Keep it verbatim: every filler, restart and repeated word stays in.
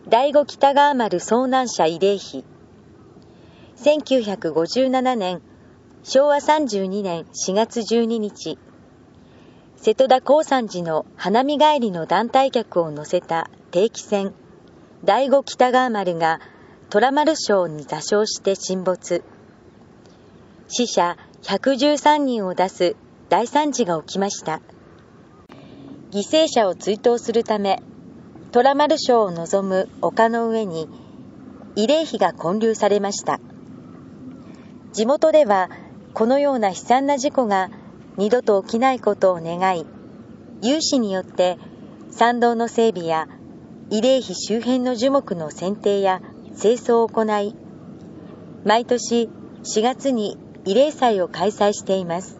第五北川丸遭難者慰霊碑。せんきゅうひゃくごじゅうななねん、しょうわさんじゅうにねんしがつじゅうににち、瀬戸田耕三寺の花見帰りの団体客を乗せた定期船、第五北川丸が虎丸礁に座礁して沈没。死者ひゃくじゅうさんにんを出す大惨事が起きました。犠牲者を追悼するため、虎丸礁を望む丘の上に慰霊碑が建立されました。地元ではこのような悲惨な事故が二度と起きないことを願い、有志によって参道の整備や慰霊碑周辺の樹木の剪定や清掃を行い、毎年しがつに慰霊祭を開催しています。